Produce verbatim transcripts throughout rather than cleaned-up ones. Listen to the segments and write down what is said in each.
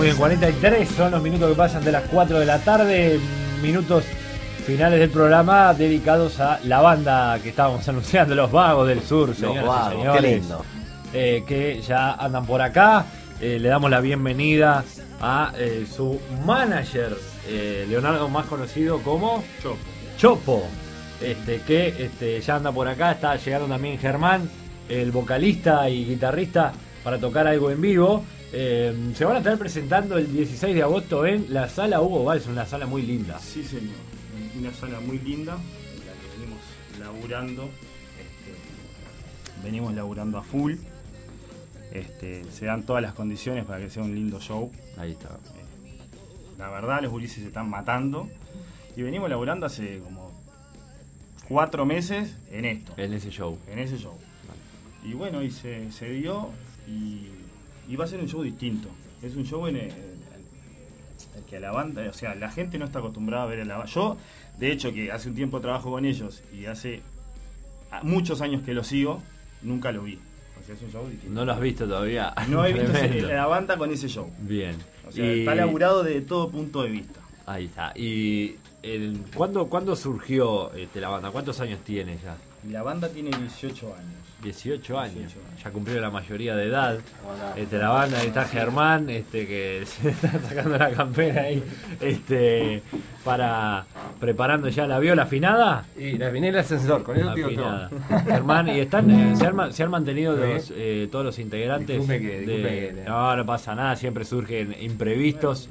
Muy bien, cuarenta y tres son los minutos que pasan de las cuatro de la tarde, minutos finales del programa dedicados a la banda que estábamos anunciando, Los Vagos del Sur, señoras Vagos, y señores, qué lindo. Eh, que ya andan por acá. Eh, le damos la bienvenida a eh, su manager, eh, Leonardo, más conocido como Chopo. Chopo, este, que este, ya anda por acá. Está llegando también Germán, el vocalista y guitarrista, para tocar algo en vivo. Eh, se van a estar presentando el dieciséis de agosto en la sala Hugo Valls, una sala muy linda. Sí, señor. Una sala muy linda, en la que venimos laburando. Este, venimos laburando a full. Este, se dan todas las condiciones para que sea un lindo show. Ahí está. Eh, la verdad, los gurises se están matando. Y venimos laburando hace como cuatro meses en esto. En ese show. En ese show. Y bueno, y se, se dio y, y va a ser un show distinto. Es un show en el, en el que a la banda, o sea, la gente no está acostumbrada a ver a la banda. Yo, de hecho, que hace un tiempo trabajo con ellos y hace muchos años que lo sigo, nunca lo vi. O sea, es un show distinto. ¿No lo has visto todavía? No he visto Tremendo. ese- la banda con ese show. Bien. O sea, Y- está laburado de todo punto de vista. Ahí está. ¿Y el, ¿cuándo, ¿cuándo surgió este, la banda? ¿Cuántos años tiene ya? La banda tiene dieciocho años. dieciocho años. dieciocho años. Ya cumplió la mayoría de edad. Este, la banda, ahí está Germán, este, que se está sacando la campera ahí, este, para preparando ya la viola afinada. Y la viene el ascensor, con eso digo todo. Afinada. Germán, y están, eh, se, han, ma- se han mantenido ¿Sí? los, eh, todos los integrantes. Disculpe que- disculpe de- que- no, no pasa nada, siempre surgen imprevistos.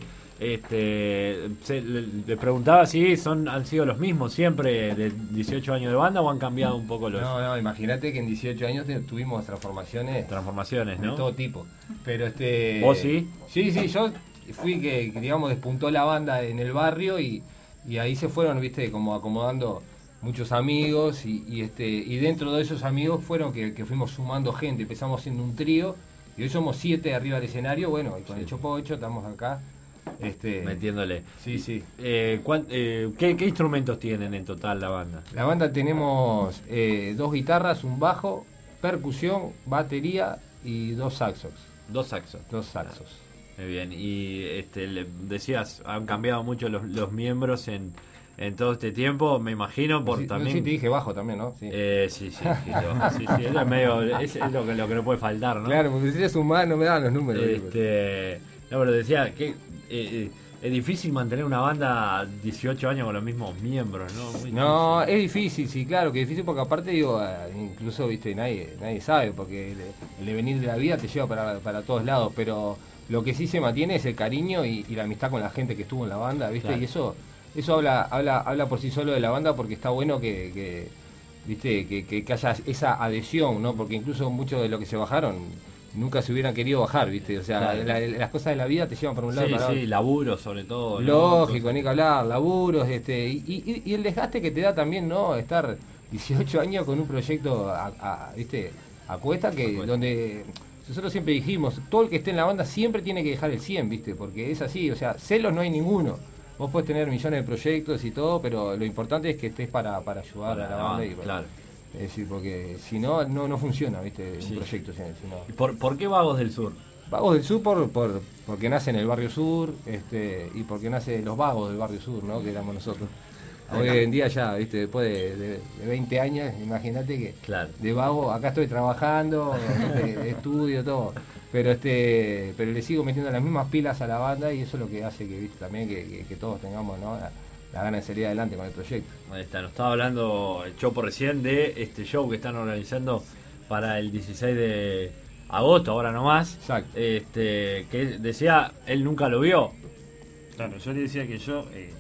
Este, se, le, le preguntaba si son han sido los mismos siempre de dieciocho años de banda o han cambiado un poco los No, no, imagínate que en dieciocho años te- tuvimos transformaciones transformaciones, de ¿no? todo tipo. Pero este. ¿Vos sí? Sí, sí, yo fui que, que, digamos, despuntó la banda en el barrio y, y ahí se fueron, viste, como acomodando muchos amigos y, y este y dentro de esos amigos fueron que, que fuimos sumando gente. Empezamos siendo un trío y hoy somos siete arriba del escenario. Bueno, y con Sí. el Chopo ocho estamos acá. Este, Metiéndole. Sí, sí. Eh, cuán- eh, ¿qué, ¿Qué instrumentos tienen en total la banda? La banda tenemos eh, dos guitarras, un bajo, percusión, batería y dos saxos. Dos saxos. Dos saxos. Muy bien. Y este, le decías, han cambiado mucho los, los miembros en, en todo este tiempo, me imagino, por Sí, también. sí, te dije bajo también, ¿no? Sí. Eh, sí, sí, sí, lo- sí, sí, eso es, medio, es, es lo, que, lo que no puede faltar, ¿no? Claro, porque si eres humano me dan los números. Este, no, pero decía que eh, eh, es difícil mantener una banda dieciocho años con los mismos miembros, ¿no? Muy No, difícil. es difícil, sí, claro que es difícil porque aparte digo, eh, incluso, viste, nadie nadie sabe porque el, el devenir de la vida te lleva para, para todos lados, pero lo que sí se mantiene es el cariño y, y la amistad con la gente que estuvo en la banda, viste, Claro. y eso eso habla habla habla por sí solo de la banda porque está bueno que, que viste que, que, que haya esa adhesión, ¿no? Porque incluso muchos de los que se bajaron nunca se hubieran querido bajar, viste, o sea, Claro. la- las cosas de la vida te llevan para un lado y Sí, para otro. sí, laburo sobre todo, ¿no? Lógico, ni que hablar, laburos, este, y, y, y el desgaste que te da también, ¿no? Estar dieciocho años con un proyecto a, a, ¿viste? a cuesta, que A cuesta. donde nosotros siempre dijimos, todo el que esté en la banda siempre tiene que dejar el cien, ¿viste? Porque es así, o sea, celos no hay ninguno. Vos podés tener millones de proyectos y todo, pero lo importante es que estés para, para ayudar Para a la la banda. banda, y, bueno, claro. Es decir, porque si no, no, no funciona, ¿viste? Sí. Un proyecto, si si no. ¿Y ¿Por, ¿Por qué Vagos del Sur? Vagos del Sur por, por, porque nace en el barrio sur, este, y porque nace los vagos del barrio sur, ¿no? Que éramos nosotros. Hoy en día ya, viste, después de, de, de veinte años, imagínate que Claro. de vago, acá estoy trabajando, de, de estudio, todo. Pero este, pero le sigo metiendo las mismas pilas a la banda y eso es lo que hace que, viste, también que, que, que todos tengamos, ¿no? la, la gana de salir adelante con el proyecto. Ahí está, nos estaba hablando el Chopo recién de este show que están organizando para el dieciséis de agosto, ahora nomás. Exacto. Este, que decía, él nunca lo vio. Claro, yo le decía que yo, eh,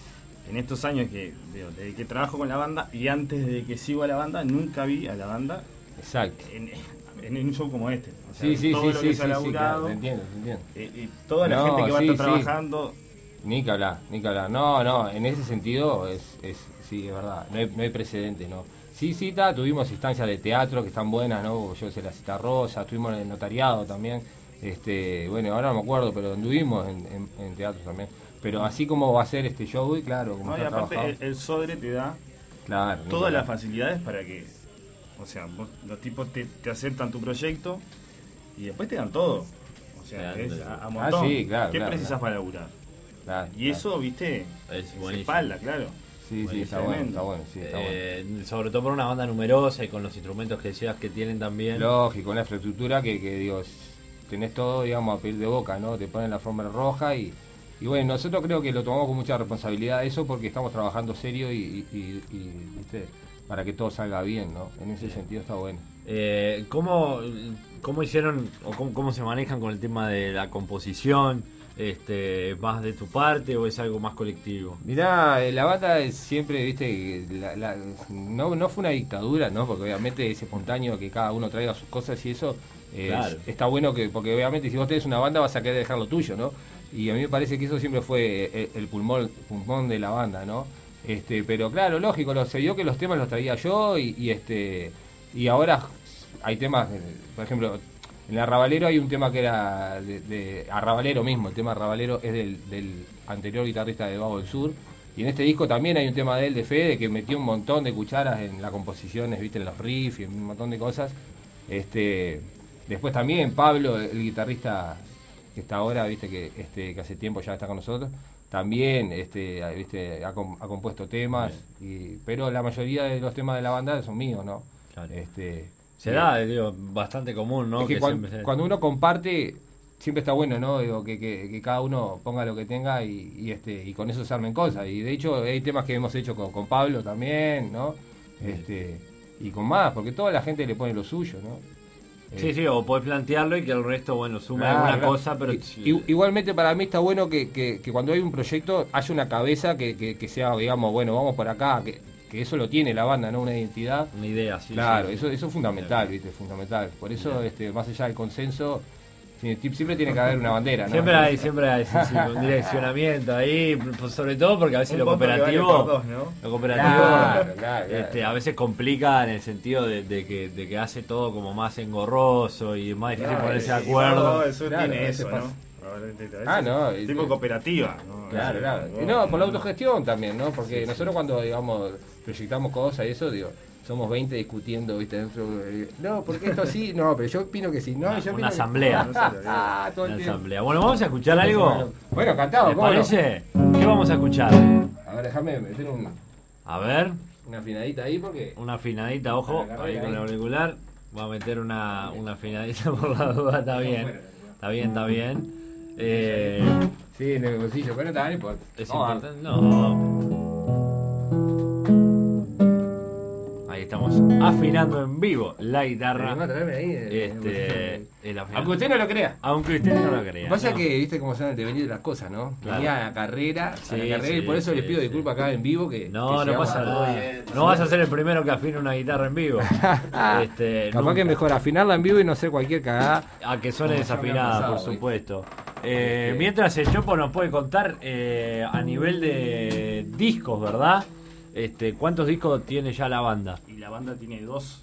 en estos años que digo, desde que trabajo con la banda y antes de que sigo a la banda, nunca vi a la banda Exacto. en, en un show como este. O sea, Sí, sí, todo sí, lo sí, que sí, se ha sí, laburado, claro, te entiendo, te entiendo. eh, y toda la No, gente que va a sí, estar sí. trabajando. Ni que hablar, ni que hablar. No, no, en ese sentido es, es sí, es verdad, no hay, no hay precedente, ¿no? Sí, sí, ta, tuvimos instancias de teatro que están buenas, ¿no? Yo sé, la Cita Rosa, estuvimos en el notariado también. Este, bueno, ahora no me acuerdo, pero anduvimos en, en, en teatro también. Pero así como va a ser este show, y claro, como No, y está aparte trabajado. el, el Sodre te da Claro, ni todas que las hablar. facilidades para que, o sea, vos- los tipos te, te aceptan tu proyecto y después te dan todo. O sea, Sí, es ah, a, a montón. sí, claro, ¿Qué claro, precisas claro. para laburar? Claro, Y eso, viste, Es es buenísimo. espalda, claro. Sí, sí, está Tremendo. bueno, está bueno, sí, está bueno. Eh, sobre todo por una banda numerosa y con los instrumentos que decías que tienen también. Lógico, una infraestructura que, que digo, tenés todo, digamos, a pedir de boca, ¿no? Te ponen la alfombra roja y, y bueno, nosotros creo que lo tomamos con mucha responsabilidad eso porque estamos trabajando serio y, y, y, y, ¿viste? Para que todo salga bien, ¿no? En ese sentido está bueno. Eh, ¿cómo, ¿Cómo hicieron o cómo, cómo se manejan con el tema de la composición? Este, ¿más de tu parte o es algo más colectivo? Mirá, eh, la banda es siempre, viste, la, la, no, no fue una dictadura, ¿no? Porque obviamente es espontáneo que cada uno traiga sus cosas y eso eh, Claro. es- está bueno que, porque obviamente si vos tenés una banda vas a querer dejar lo tuyo, ¿no? Y a mí me parece que eso siempre fue el, el pulmón, pulmón de la banda, ¿no? Este, pero claro, lógico, lo, se vio que los temas los traía yo y, y este y ahora hay temas, eh, por ejemplo, en Arrabalero hay un tema que era de, de Arrabalero mismo, el tema Arrabalero es del, del anterior guitarrista de Vago del Sur. Y en este disco también hay un tema de él, de Fede, que metió un montón de cucharas en las composiciones, viste, en los riffs y en un montón de cosas. Este, después también Pablo, el guitarrista que está ahora, viste, que este, que hace tiempo ya está con nosotros, también este, viste, ha, com- ha compuesto temas, y, pero la mayoría de los temas de la banda son míos, ¿no? Claro. Este, Se da, digo, bastante común, ¿no? es que, Que cuan- siempre se- cuando uno comparte, siempre está bueno, ¿no? Digo, que, que, que cada uno ponga lo que tenga y, y este y con eso se armen cosas. Y de hecho hay temas que hemos hecho con, con Pablo también, ¿no? Este y con más, porque toda la gente le pone lo suyo, ¿no? Sí, Eh, sí, o podés plantearlo y que el resto, bueno, suma claro, alguna claro. cosa, pero... I- i- igualmente para mí está bueno que, que, que cuando hay un proyecto haya una cabeza que, que, que sea, digamos, bueno, vamos por acá, que, que eso lo tiene la banda, ¿no? Una identidad. Una idea, sí. Claro, sí. eso, eso es fundamental, ¿viste? Fundamental. Por eso, este, más allá del consenso, sí, siempre tiene que haber una bandera, ¿no? Siempre hay, siempre hay, sí, sí, un direccionamiento ahí, pues, sobre todo porque a veces Un lo voto que vale cooperativo, por dos, ¿no? lo cooperativo Claro, claro, claro. este, a veces complica en el sentido de, de que, de que hace todo como más engorroso y es más difícil Claro, ponerse de Y acuerdo. Vago del Sur Claro, tiene ese eso, pasa. ¿no? Probablemente, a veces Ah, no, es y- tipo cooperativa, ¿no? Claro, Ese, claro. ¿no? Y no, por la autogestión también, ¿no? Porque nosotros cuando, digamos, proyectamos cosas y eso, digo, somos veinte discutiendo, ¿viste? Dentro, eh, no, porque esto sí, no, pero yo opino que sí. No, Una- yo una opino que- asamblea. Ah, todo el Una tiempo. asamblea. Bueno, vamos a escuchar algo. Bueno, cantado, ¿Te ¿cómo no? parece? ¿Qué vamos a escuchar? A ver, déjame meter un- A ver, una afinadita ahí porque... una afinadita, ojo, Agarré ahí con ahí. el auricular. Voy a meter una, una afinadita por la duda, está bien. Está bien, está bien. Eh, Sí, en el bolsillo, pero no está, no importa. es Vamos a- importante. No. Ahí estamos afinando en vivo la Vamos a guitarra. traerme ahí, eh, Este, el el afina- Aunque usted no lo crea. Aunque usted no lo Lo crea. que pasa es ¿no? que, viste cómo son el devenir de las cosas, ¿no? Claro. Venía a la carrera, a Sí, la carrera y sí, por eso sí, les pido sí. disculpas acá en vivo que... No, que no llegamos pasa a- nada. No vas a ser el primero que afine una guitarra en vivo. Este, Capaz nunca. que mejor afinarla en vivo y no hacer cualquier cagada. A que suene Como ya me ha desafinada, pasado, por ¿viste? supuesto. Eh, Este- mientras el Chopo nos puede contar eh, a nivel de discos, ¿verdad? Este, ¿cuántos discos tiene ya la banda? Y la banda tiene dos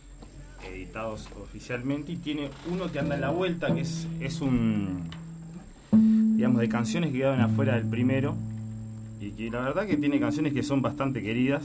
editados oficialmente y tiene uno que anda en la vuelta, que es, es un, digamos, de canciones que quedaban afuera del primero y que la verdad que tiene canciones que son bastante queridas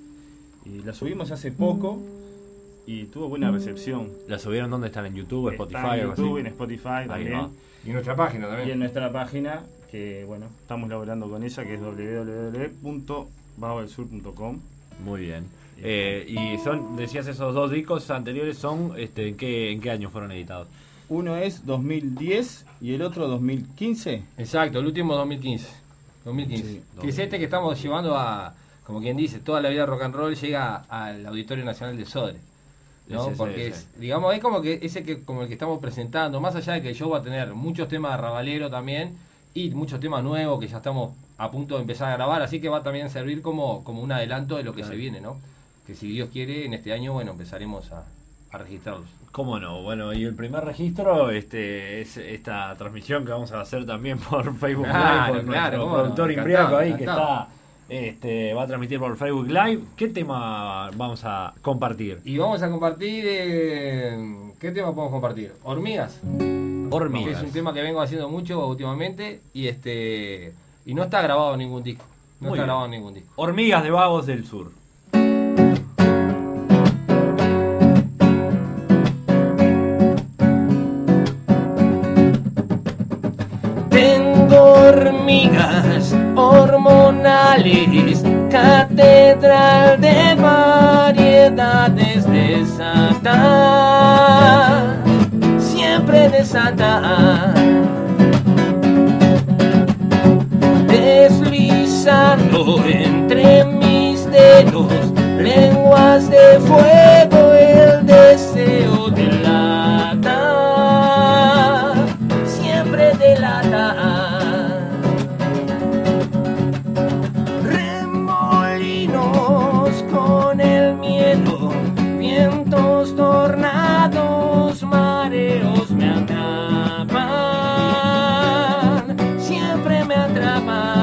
y las subimos hace poco y tuvo buena recepción. ¿La subieron dónde están? ¿En YouTube, Spotify Está en algo así? YouTube, en Spotify Ahí también. va. Y nuestra página Y también. en nuestra página, que bueno, estamos laborando con ella, que es doble u doble u doble u punto vago del sur punto com. Muy bien. Eh, y son, decías, esos dos discos anteriores son, este, ¿en qué, en qué año fueron editados? Uno es dos mil diez y el otro dos mil quince. Exacto, el último dos mil quince. dos mil quince. Sí, que es este que estamos llevando a, como quien dice, toda la vida rock and roll llega al Auditorio Nacional de Sodre. ¿No? Ese, ese, Porque ese. es, digamos, es como que ese que como el que estamos presentando, más allá de que el show va a tener muchos temas de Rabalero también y muchos temas nuevos que ya estamos a punto de empezar a grabar, así que va a también servir como, como un adelanto de lo que Claro. se viene, ¿no? Que si Dios quiere, en este año, bueno, empezaremos a, a registrarlos. ¿Cómo no? Bueno, y el primer registro este, es esta transmisión que vamos a hacer también por Facebook Claro, Live, por claro, nuestro cómo no, productor encantado, Imbriaco ahí encantado. que está, este, va a transmitir por Facebook Live. ¿Qué tema vamos a compartir? Y vamos a compartir, eh, ¿qué tema podemos compartir? Hormigas. Que Hormigas. es un tema que vengo haciendo mucho últimamente y este y no está grabado en ningún disco. No Muy está bien. grabado en ningún disco. Hormigas de Vagos del Sur. hormonales, catedral de variedades desata, siempre desata, deslizando entre mis dedos, lenguas de fuego, el deseo delata, siempre delata. Remolinos con el miedo, vientos, tornados, mareos me atrapan, siempre me atrapan.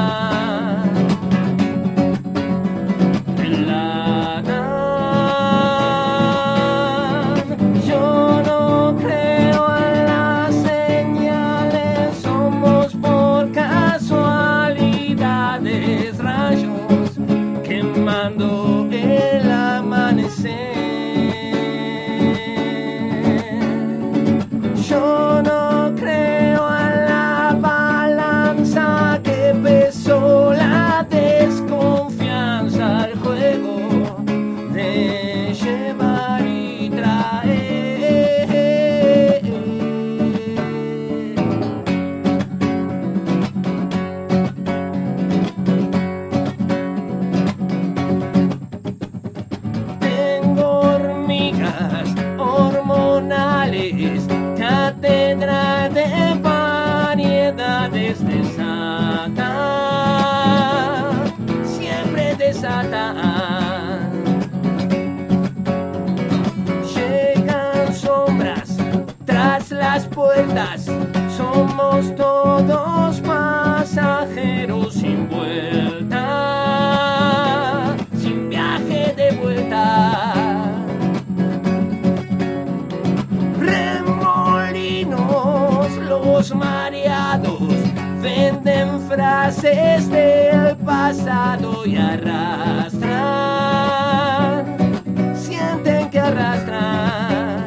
Llegan sombras tras las puertas, somos todos pasajeros sin vuelta, sin viaje de vuelta. Remolinos los mareados venden frases del pasado y arrastran, sienten que arrastran,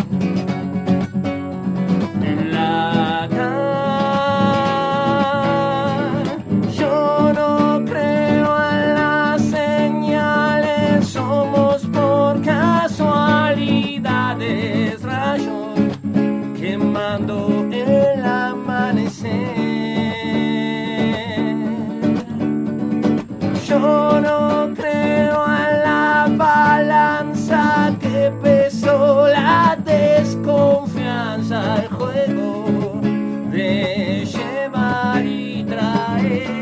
delatan. Yo no creo en las señales, somos por casualidades, rayos quemando el amanecer. Yo no creo en la balanza que pesó la desconfianza, el juego de llevar y traer.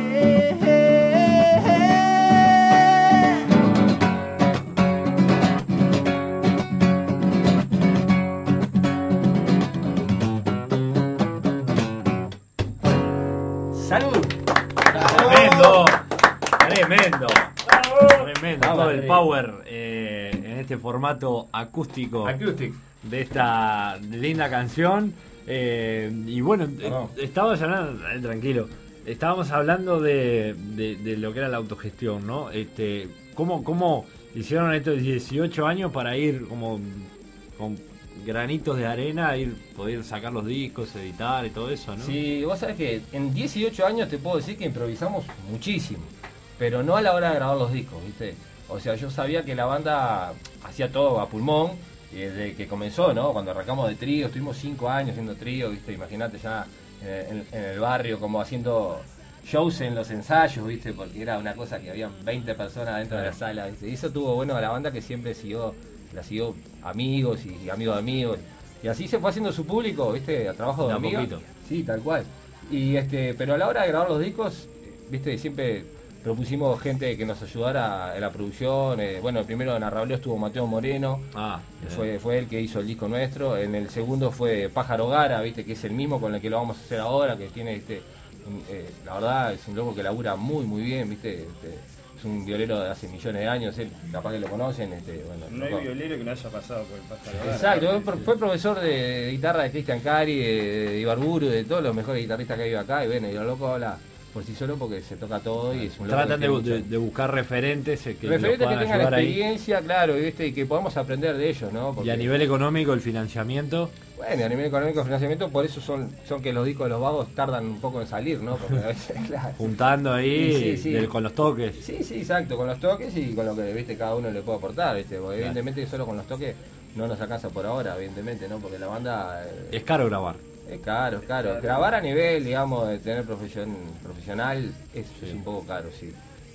¡Salud! ¡Tremendo! Tremendo, tremendo, todo el power eh, en este formato acústico Acoustic. de esta linda canción. Eh, y bueno, No. eh, estábamos hablando, eh, tranquilo, estábamos hablando de, de, de lo que era la autogestión, ¿no? Este, ¿cómo, cómo hicieron estos dieciocho años para ir como con granitos de arena, ir poder sacar los discos, editar y todo eso, ¿no? Sí, vos sabés que en dieciocho años te puedo decir que improvisamos muchísimo, pero no a la hora de grabar los discos, ¿viste? O sea, yo sabía que la banda hacía todo a pulmón desde que comenzó, ¿no? Cuando arrancamos de trío, estuvimos cinco años haciendo trío, ¿viste? Imagínate ya en, en el barrio como haciendo shows en los ensayos, ¿viste? Porque era una cosa que habían veinte personas dentro de la sala, ¿viste? Y eso tuvo bueno a la banda, que siempre siguió, la siguió amigos y, y amigos de amigos. Y así se fue haciendo su público, ¿viste? A trabajo de De a amigos. poquito. Sí, tal cual. Y este, pero a la hora de grabar los discos, ¿viste? Siempre propusimos gente que nos ayudara en la producción. Eh, bueno, el primero en Arrableo estuvo Mateo Moreno, Ah, que fue, fue él que hizo el disco nuestro. En el segundo fue Pájaro Gara, ¿viste? Que es el mismo con el que lo vamos a hacer ahora, que tiene, este, un, eh, la verdad, es un loco que labura muy, muy bien, ¿viste? Este, es un violero de hace millones de años, él, capaz que lo conocen. Este, bueno, No hay tocó. violero que no haya pasado por el Pájaro Gara. Exacto, fue, fue profesor de guitarra de Cristian Cari, de, de Ibarburu, de todos los mejores guitarristas que hay acá, y bueno, y el loco habla por sí solo porque se toca todo y es un Tratan de, loco que de, de buscar referentes eh, que referentes los que puedan tengan ayudar ahí. experiencia, claro, y, ¿viste? Y que podamos aprender de ellos, ¿no? Porque, Y a nivel económico, el financiamiento. bueno, a nivel económico, financiamiento, por eso son son que los discos de los vagos tardan un poco en salir, ¿no? Porque a veces, claro. Juntando ahí Sí, sí. del- con los toques. Sí, sí, exacto, con los toques y con lo que, viste, cada uno le puede aportar, ¿viste? Porque Claro. evidentemente solo con los toques no nos alcanza por ahora, evidentemente, ¿no? Porque la banda eh, Es caro grabar. es caro, es caro. Grabar a nivel, digamos, de tener profesión profesional es, es un poco caro, sí.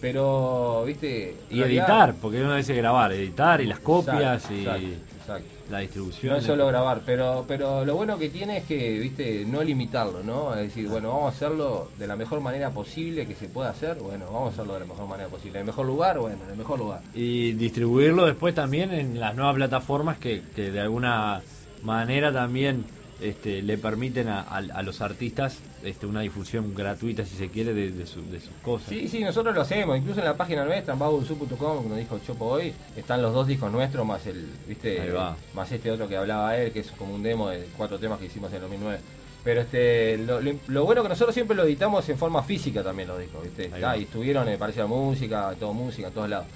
Pero, viste... Y en realidad- editar, porque uno dice grabar, editar y las copias Exacto, y exacto, exacto. la distribución. No es solo grabar, pero pero lo bueno que tiene es que, viste, no limitarlo, ¿no? Es decir, bueno, vamos a hacerlo de la mejor manera posible que se pueda hacer, bueno, vamos a hacerlo de la mejor manera posible. En el mejor lugar, bueno, en el mejor lugar. Y distribuirlo después también en las nuevas plataformas que, que de alguna manera también este, le permiten a, a- a los artistas este, una difusión gratuita, si se quiere, de, de, su- de sus cosas. Sí, sí, nosotros lo hacemos, incluso en la página nuestra, en babulsu punto com, como dijo Chopo hoy, están los dos discos nuestros, más el, viste, Ahí va. más este otro que hablaba él, que es como un demo de cuatro temas que hicimos en dos mil nueve. Pero este, lo, lo, lo bueno que nosotros siempre lo editamos en forma física también los discos, viste, Ahí va. ah, y estuvieron en Parece la Música, todo música, en todos lados.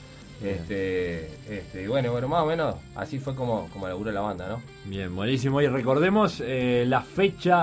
Este, este, y bueno, bueno, más o menos así fue como, como laburó la banda, ¿no? Bien, buenísimo. Y recordemos eh, la fecha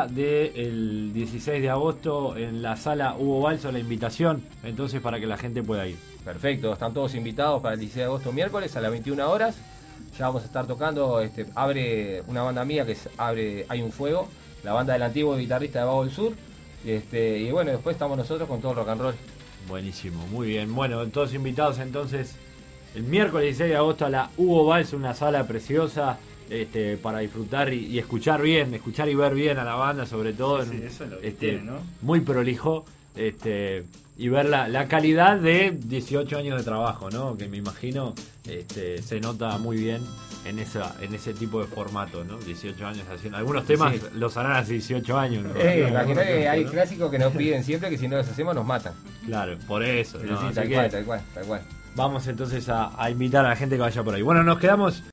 del dieciséis de agosto en la sala Hugo Balso, la invitación, entonces para que la gente pueda ir. Perfecto, están todos invitados para el dieciséis de agosto miércoles a las veintiuna horas. Ya vamos a estar tocando, este, abre una banda mía que es Abre Hay un Fuego, la banda del antiguo guitarrista de Bajo del Sur. Este, y bueno, después estamos nosotros con todo el rock and roll. Buenísimo, muy bien. Bueno, todos invitados entonces el miércoles dieciséis de agosto a la Hugo Balso, una sala preciosa este, para disfrutar y, y escuchar bien, escuchar y ver bien a la banda, sobre todo. Sí, en- sí, eso es lo que este, tiene, ¿no? Muy prolijo. Este, y ver la, la calidad de dieciocho años de trabajo, ¿no? Que me imagino este, se nota muy bien en esa en ese tipo de formato, ¿no? dieciocho años haciendo. Algunos temas Sí. los harán hace dieciocho años, ¿no? Eh, Algunos imaginá que temas, hay ¿no? clásicos que nos piden siempre que si no los hacemos nos matan. Claro, por eso. Sí, ¿no? sí, Así tal que cual, tal cual, tal cual. vamos entonces a, a invitar a la gente que vaya por ahí. Bueno, nos quedamos